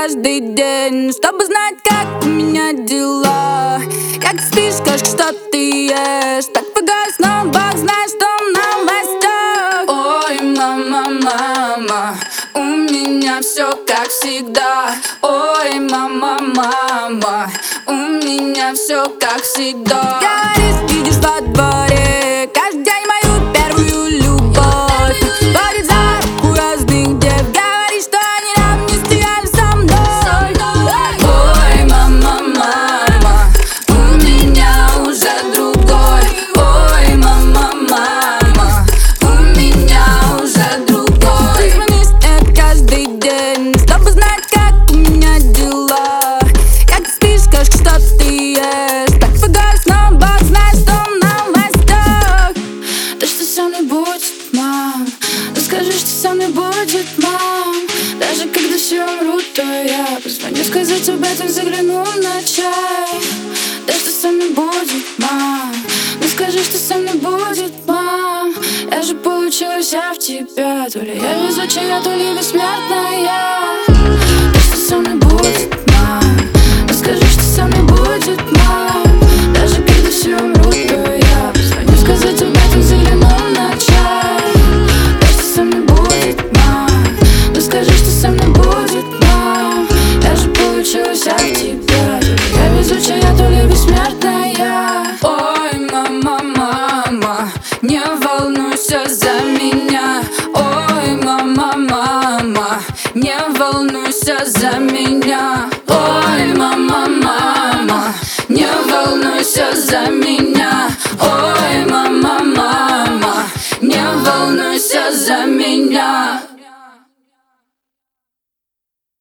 каждый день, чтобы знать, как у меня дела. Как спишь, скажешь, что ты ешь. Так пугаюсь, но Бог знает, что в новостях. Ой, мама, мама, у меня все как всегда. Ой, мама, мама, у меня все как всегда. Говоришь, видишь во дворе каждый день мою первую любовь. Водит за руку разных дев, говорит, что они нам не стояли со мной. Ой, мама, мама, у меня уже другой. Ой, мама, мама, у меня уже другой. Ты звонишь каждый день, чтобы знать, как у меня дела. Как спишь, скажешь, что ты ешь. Так пугаюсь, но Бог знает, что в новостях. Да что со мной будет, мам? Расскажи, что со мной будет, мам? Даже когда все умрут, то я позвоню сказать об этом, загляну на чай. Да что со мной будет, мам? Расскажи, что со мной будет, мам? Я же получилась вся в тебя. То ли я везучая, то ли бессмертная. Да что со мной будет, мам? Расскажи, что со мной будет, мам? Даже когда все умрут, то я позвоню сказать об этом, загляну на чай. Да что со мной будет, мам? Расскажи, что со мной будет, мам? Я же получилась вся в тебя. То ли я везучая, то ли бессмертная. Ой, мама, мама, не волнуйся за меня. Ой, мама, мама, не волнуйся за меня. Ой, мама, мама, не волнуйся за меня. Ой, мама, мама, не волнуйся за меня.